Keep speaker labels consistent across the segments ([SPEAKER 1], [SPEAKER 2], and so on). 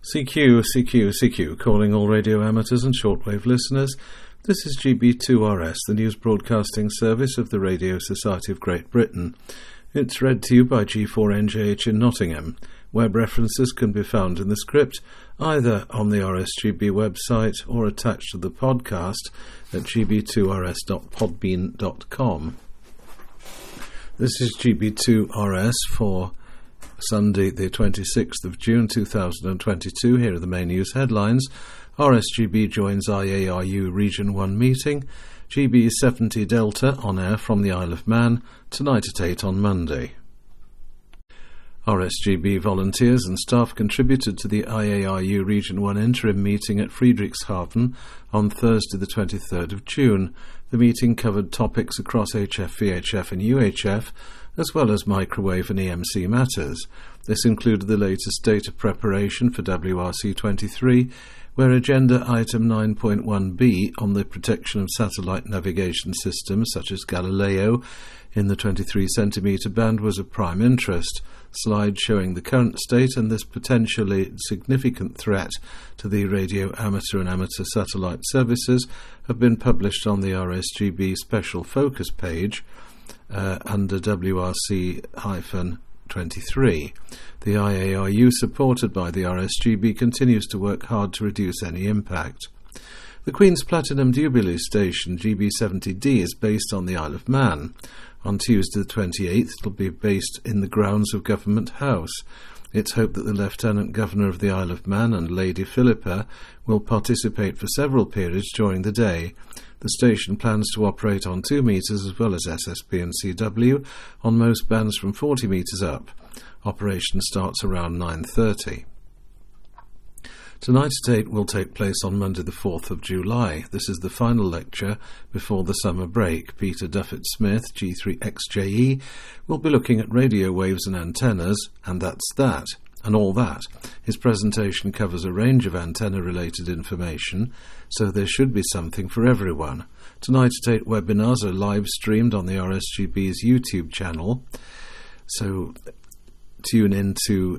[SPEAKER 1] CQ, calling all radio amateurs and shortwave listeners. This is GB2RS, the news broadcasting service of the Radio Society of Great Britain. It's read to you by G4NJH in Nottingham. Web references can be found in the script, either on the RSGB website or attached to the podcast at gb2rs.podbean.com. This is GB2RS for Sunday the 26th of June 2022. Here are the main news headlines. RSGB joins IARU Region 1 meeting. GB 70 Delta on air from the Isle of Man, tonight at 8 on Monday. RSGB volunteers and staff contributed to the IARU Region 1 interim meeting at Friedrichshafen on Thursday the 23rd of June. The meeting covered topics across HF, VHF and UHF, as well as microwave and EMC matters. This included the latest data preparation for WRC23, where Agenda Item 9.1b on the protection of satellite navigation systems such as Galileo in the 23 centimetre band was of prime interest. Slides showing the current state and this potentially significant threat to the radio amateur and amateur satellite services have been published on the RSGB Special Focus page under WRC-23. The IARU, supported by the RSGB, continues to work hard to reduce any impact. The Queen's Platinum Jubilee station, GB70D, is based on the Isle of Man. On Tuesday the 28th, it will be based in the grounds of Government House. It's hoped that the Lieutenant Governor of the Isle of Man and Lady Philippa will participate for several periods during the day. The station plans to operate on 2 metres as well as SSB and CW on most bands from 40 metres up. Operation starts around 9:30. Tonight at 8 will take place on Monday the 4th of July. This is the final lecture before the summer break. Peter Duffett-Smith, G3XJE, will be looking at radio waves and antennas, and that's that, and all that. His presentation covers a range of antenna-related information, so there should be something for everyone. Tonight at 8 webinars are live-streamed on the RSGB's YouTube channel, so tune in to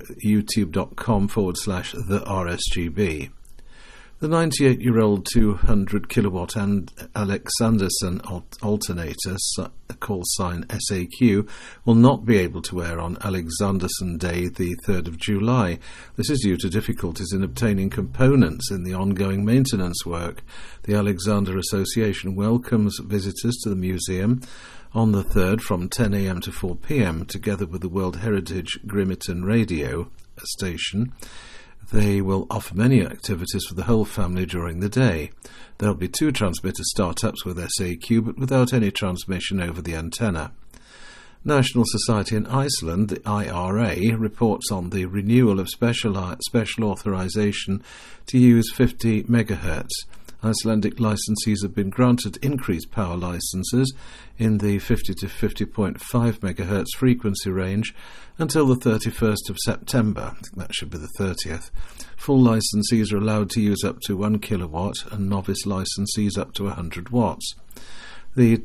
[SPEAKER 1] youtube.com/the-RSGB. The 98-year-old 200 kilowatt Alexanderson alternator, call sign SAQ, will not be able to air on Alexanderson Day, the 3rd of July. This is due to difficulties in obtaining components in the ongoing maintenance work. The Alexander Association welcomes visitors to the museum on the 3rd from 10 a.m. to 4 p.m, together with the World Heritage Grimeton Radio station. They will offer many activities for the whole family during the day. There will be 2 transmitter startups with SAQ, but without any transmission over the antenna. National Society in Iceland, the IRA, reports on the renewal of special authorization to use 50 MHz. Icelandic licensees have been granted increased power licenses in the 50 to 50.5 MHz frequency range until the 31st of September. I think that should be the 30th. Full licensees are allowed to use up to 1 kilowatt and novice licensees up to 100 watts. The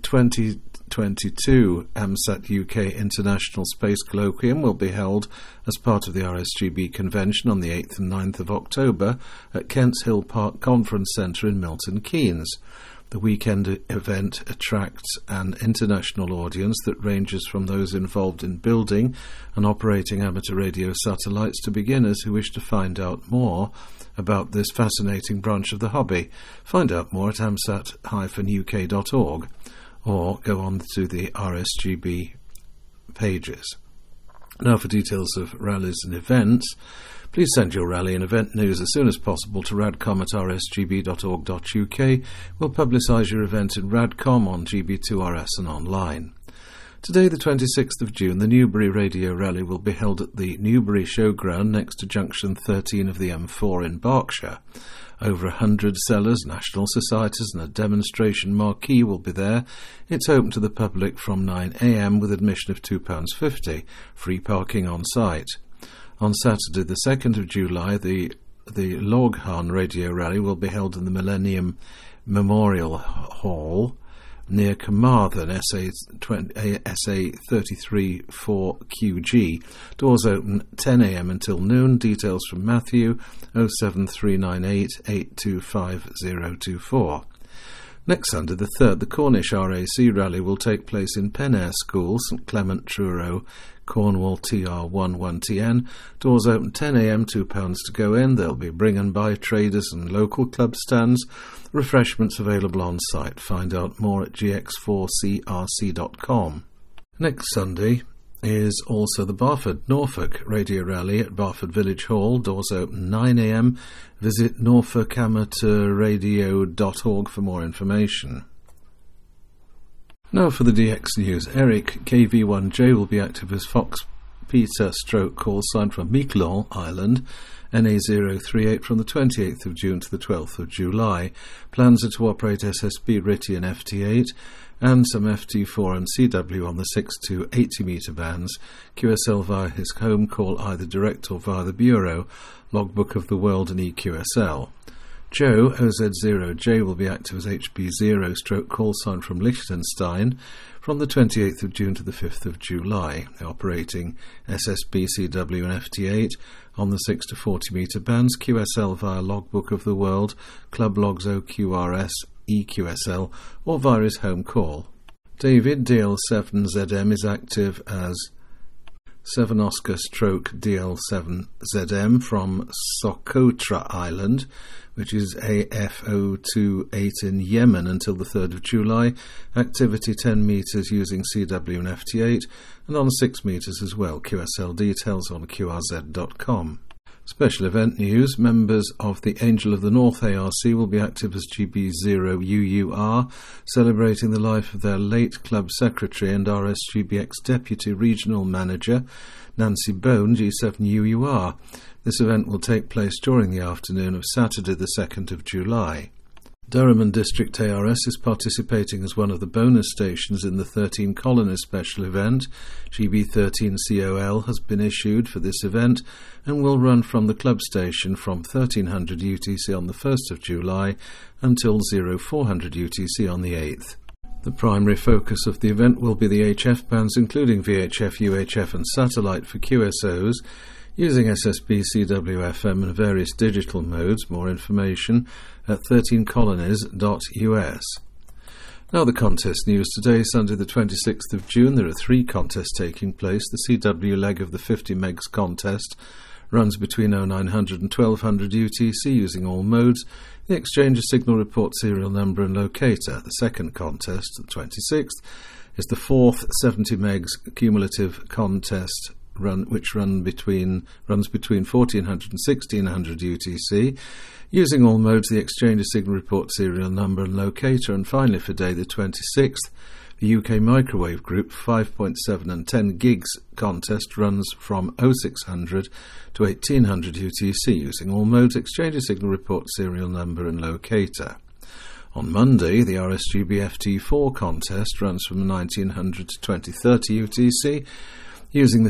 [SPEAKER 1] 2022 AMSAT UK International Space Colloquium will be held as part of the RSGB convention on the 8th and 9th of October at Kents Hill Park Conference Centre in Milton Keynes. The weekend event attracts an international audience that ranges from those involved in building and operating amateur radio satellites to beginners who wish to find out more about this fascinating branch of the hobby. Find out more at amsat-uk.org or go on to the RSGB pages. Now for details of rallies and events. Please send your rally and event news as soon as possible to radcom@rsgb.org.uk. We'll publicise your event in Radcom on GB2RS and online. Today, the 26th of June, the Newbury Radio Rally will be held at the Newbury Showground next to Junction 13 of the M4 in Berkshire. Over 100 sellers, national societies and a demonstration marquee will be there. It's open to the public from 9 a.m. with admission of £2.50, free parking on site. On Saturday, the 2nd of July, the Loghan Radio Rally will be held in the Millennium Memorial Hall near Carmarthen, SA33 4QG. Doors open 10 a.m. until noon. Details from Matthew 07398 825024. Next Sunday the 3rd, the Cornish RAC rally will take place in Penair School, St Clement Truro, Cornwall TR11TN. Doors open 10 a.m, £2 to go in. There'll be bring and buy traders and local club stands. Refreshments available on site. Find out more at gx4crc.com. Next Sunday is also the Barford Norfolk Radio Rally at Barford Village Hall. Doors open 9 a.m. Visit norfolkamateurradio.org for more information. Now for the DX News. Eric KV1J will be active as Fox Peter stroke call sign from Miquelon Island, NA038 from the 28th of June to the 12th of July. Plans are to operate SSB RITI and FT8 and some FT4 and CW on the 6 to 80 metre bands. QSL via his home call either direct or via the Bureau, Logbook of the World and EQSL. Joe, OZ0J, will be active as HB0 stroke call sign from Liechtenstein from the 28th of June to the 5th of July. They're operating SSB, CW and FT8 on the 6 to 40 metre bands. QSL via Logbook of the World, Club Logs OQRS, EQSL, or via his home call. David, DL7ZM, is active as 7 Oscar stroke DL7ZM from Socotra Island, which is AF028 in Yemen, until the 3rd of July. Activity 10 metres using CW and FT8, and on 6 metres as well. QSL details on qrz.com. Special event news. Members of the Angel of the North ARC will be active as GB0UUR, celebrating the life of their late club secretary and RSGBX Deputy Regional Manager, Nancy Bone, G7UUR. This event will take place during the afternoon of Saturday the 2nd of July. Durham and District ARS is participating as one of the bonus stations in the 13 Colonies special event. GB13COL has been issued for this event and will run from the club station from 1300 UTC on the 1st of July until 0400 UTC on the 8th. The primary focus of the event will be the HF bands, including VHF, UHF and satellite for QSOs, using SSB, CW, FM and various digital modes. More information at 13colonies.us. Now the contest news. Today, Sunday the 26th of June, there are 3 contests taking place. The CW leg of the 50 megs contest runs between 0900 and 1200 UTC using all modes. The exchange signal report serial number and locator. The second contest, the 26th, is the 4th 70 megs cumulative contest which runs between 1400 and 1600 UTC. Using all modes, the exchange signal report serial number and locator. And finally, for day the 26th, the UK Microwave Group 5.7 and 10 gigs contest runs from 0600 to 1800 UTC using all modes, exchange signal report serial number and locator. On Monday, the RSGB FT4 contest runs from 1900 to 2030 UTC using the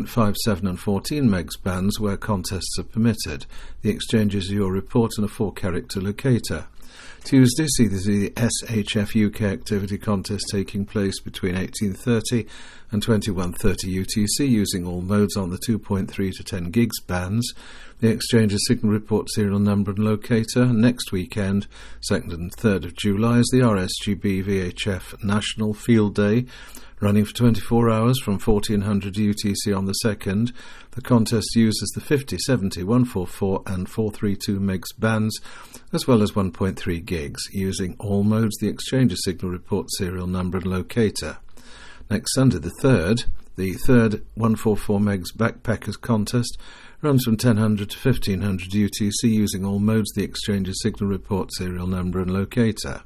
[SPEAKER 1] 3.57 and 14 megs bands where contests are permitted. The exchange is your report and a 4-character locator. Tuesday sees the SHF UK activity contest taking place between 1830 and 2130 UTC using all modes on the 2.3 to 10 gigs bands. The exchange is signal report serial number and locator. Next weekend, 2nd and 3rd of July, is the RSGB VHF National Field Day, running for 24 hours from 1400 UTC on the 2nd. The contest uses the 50, 70, 144 and 432 megs bands, as well as 1.3 gigs, using all modes, the exchange signal report serial number and locator. Next Sunday the 3rd, the 3rd 144 megs backpackers contest runs from 1000 to 1500 UTC, using all modes, the exchange signal report serial number and locator.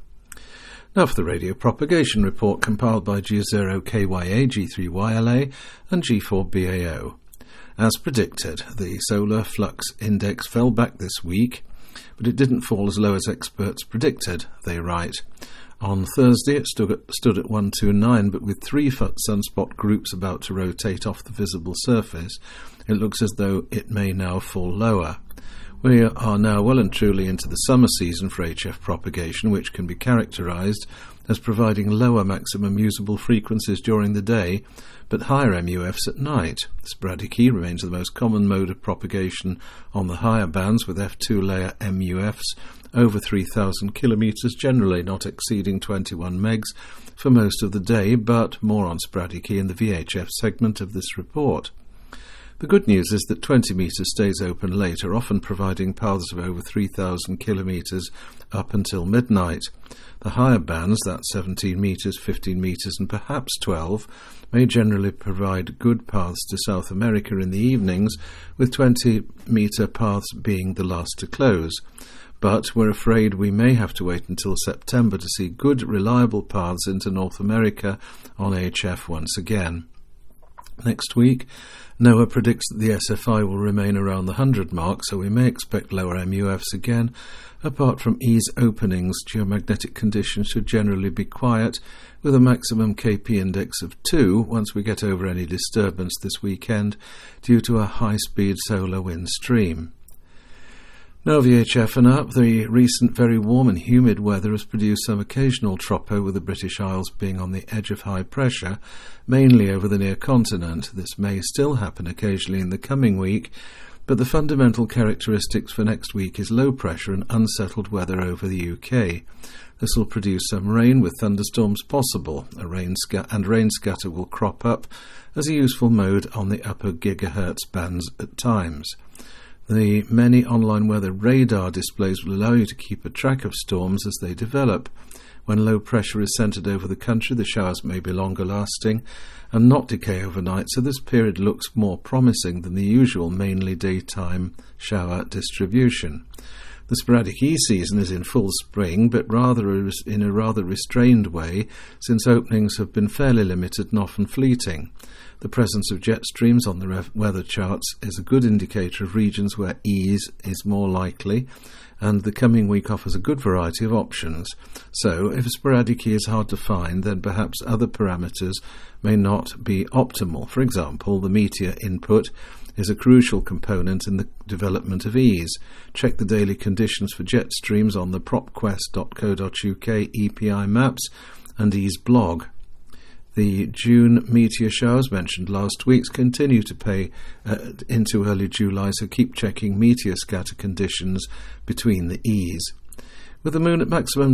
[SPEAKER 1] Now for the radio propagation report compiled by G0KYA, G3YLA and G4BAO. As predicted, the solar flux index fell back this week, but it didn't fall as low as experts predicted, they write. On Thursday it stood at 129, but with 3 sunspot groups about to rotate off the visible surface, it looks as though it may now fall lower. We are now well and truly into the summer season for HF propagation, which can be characterised as providing lower maximum usable frequencies during the day, but higher MUFs at night. Sporadic E remains the most common mode of propagation on the higher bands, with F2 layer MUFs over 3,000 kilometres, generally not exceeding 21 megs for most of the day, but more on sporadic E in the VHF segment of this report. The good news is that 20 metres stays open later, often providing paths of over 3,000 kilometres up until midnight. The higher bands, that's 17 metres, 15 metres and perhaps 12, may generally provide good paths to South America in the evenings, with 20-metre paths being the last to close. But we're afraid we may have to wait until September to see good, reliable paths into North America on HF once again. Next week, NOAA predicts that the SFI will remain around the 100 mark, so we may expect lower MUFs again. Apart from E's openings, geomagnetic conditions should generally be quiet, with a maximum KP index of 2 once we get over any disturbance this weekend due to a high-speed solar wind stream. Now VHF and up, the recent very warm and humid weather has produced some occasional tropo, with the British Isles being on the edge of high pressure, mainly over the near continent. This may still happen occasionally in the coming week, but the fundamental characteristics for next week is low pressure and unsettled weather over the UK. This will produce some rain, with thunderstorms possible. Rain scatter will crop up as a useful mode on the upper gigahertz bands at times. The many online weather radar displays will allow you to keep a track of storms as they develop. When low pressure is centred over the country, the showers may be longer lasting and not decay overnight, so this period looks more promising than the usual mainly daytime shower distribution. The sporadic E season is in full spring, but in a rather restrained way, since openings have been fairly limited and often fleeting. The presence of jet streams on the weather charts is a good indicator of regions where ease is more likely, and the coming week offers a good variety of options. So, if sporadic E is hard to find, then perhaps other parameters may not be optimal. For example, the meteor input is a crucial component in the development of ease. Check the daily conditions for jet streams on the propquest.co.uk EPI maps and ease blog. The June meteor showers mentioned last week continue to pay into early July, so keep checking meteor scatter conditions between the E's. With the moon at maximum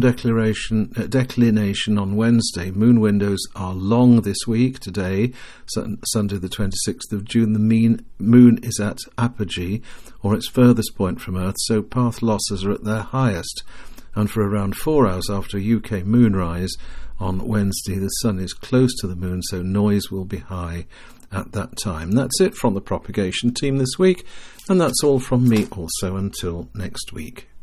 [SPEAKER 1] declination on Wednesday, moon windows are long this week. Today, Sunday the 26th of June, the moon is at apogee, or its furthest point from Earth, so path losses are at their highest. And for around 4 hours after UK moonrise on Wednesday, the sun is close to the moon, so noise will be high at that time. That's it from the propagation team this week, and that's all from me also until next week.